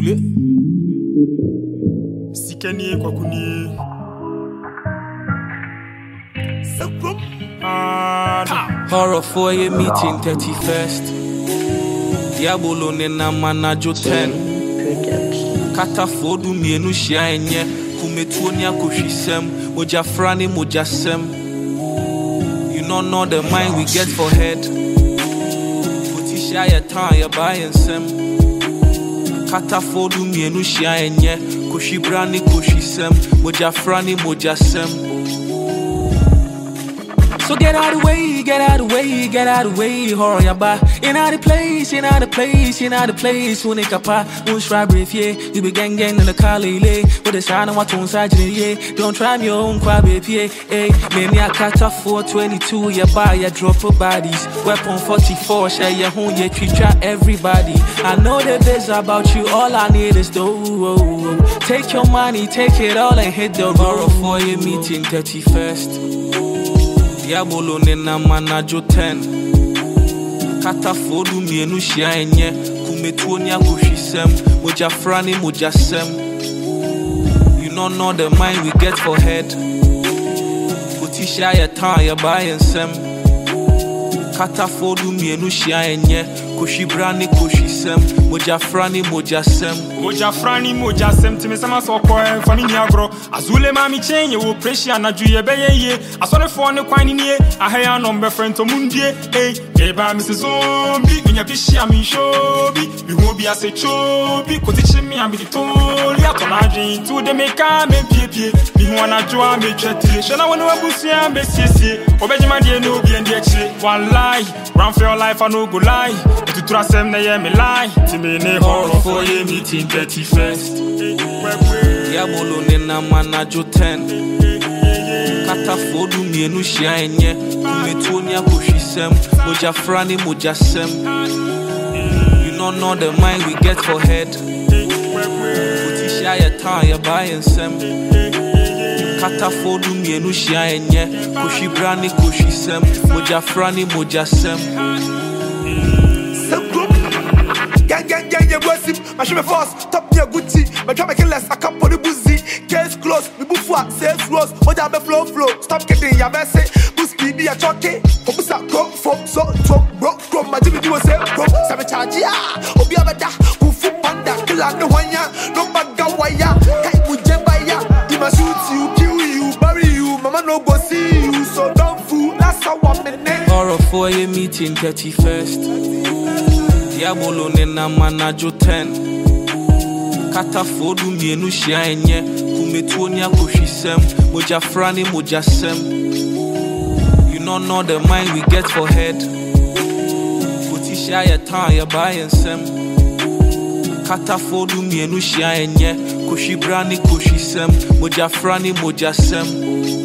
Fule Sikeni kwa kuni Horror for a meeting 31st. Diabolo nena manajo 10. Kata fodu mienu shia enye. Kumetuonia kushisem. Moja frani moja sem. You don't know the mind we get for head. Utisha ya tan ya bayen sem. Kata fodu mienu shia enye. Kushibrani kushisem. Moja frani moja sem. So get out of the way, get out of the way, get out of the way, hurry up, in out of place, in out of place, in out of place, when it capa, one strawberry, yeah, you be gang in the car, lay, with the sign of what on side, yeah, don't try me your own crab, yeah, hey, maybe I cut off 422, you buy, you drop of bodies, weapon 44, share your home, you treat everybody, I know the biz about you, all I need is dough, take your money, take it all and hit the road for your meeting 31st. Diabolo nena manajo 10. Kata fodu mienu shia enye. Kumetuonia kushisem. Moja frani moja sem. You don't know the mind we get for head. Utisha ya tan ya bayen sem. Kata fodu mienu shia enye. Kushibrani kushisem. Moja frani moja sem. Moja frani moja sem. Time sama soko fami ni agro. Azule mami chenye wo pressure na juye beye ye. Asore phone kwani nie. Ahaya number friend to mundie. Hey, eba Mrs. Zombie. Minya bishi ami shobi. Mi hobi ase chobi. Kotiche mi ami di toli. Atonaji to de meka me pie. Mi wana jwa me chetile. Shana wanu wabusi ya me siesi. Obejima die no bi endi echi. Wallahi, run for your life I no go lie. Tu trasem na ye me lie. Time ne horror for ye meeting 31st. Diabolo nena manajo 10. Kata fodu mienu shia enye. Kumetuonia kushisem. Moja frani moja sem. You don't know the mind we get for head. Utisha ya tan ya bayen sem. Kata fodu mienu shia enye. Kushibrani kushisem. Moja frani moja sem. Gang, gossip, my shoe force, top near Gucci, my try making less, I can't put the boozy, case close, me buffa, sales rose, what have flow, stop getting your message, boost be a choke, Obusa, go, folk, so, talk, broke, from my Jimmy, you say, bro, Savage, Obiabada, Kufu Panda, Killa, no one ya, no banga wire, hey, Mujabaya, he must shoot you, kill you, bury you, mama no go see you, so don't fool, that's how I'm in it. Horror for your meeting 31st. Diabolo nena manajo 10. Kata fodu mienu shia enye. Kumetuonia kushisem. Moja frani moja sem. You don't know the mind we get for head. Utisha ya tan ya bayen sem. Kata fodu mienu shia enye. Kushibrani kushisem. Moja frani moja sem.